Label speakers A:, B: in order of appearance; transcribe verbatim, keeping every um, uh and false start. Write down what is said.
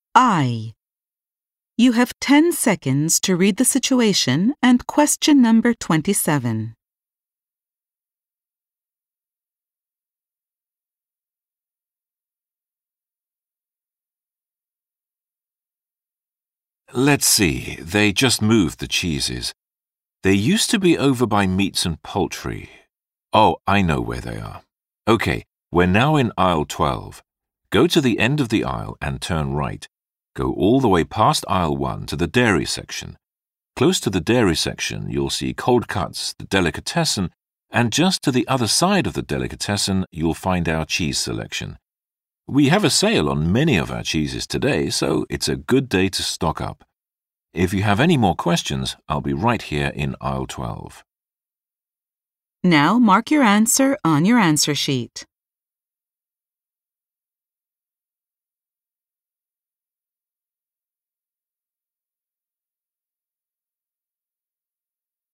A: I. You have ten seconds to read the situation and question number twenty-seven.
B: Let's see, they just moved the cheeses. They used to be over by meats and poultry. Oh, I know where they are. Okay, we're now in aisle twelve. Go to the end of the aisle and turn right. Go all the way past aisle one to the dairy section. Close to the dairy section, you'll see cold cuts, the delicatessen, and just to the other side of the delicatessen, you'll find our cheese selection. We have a sale on many of our cheeses today, so it's a good day to stock up. If you have any more questions, I'll be right here in aisle twelve.
A: Now mark your answer on your answer sheet.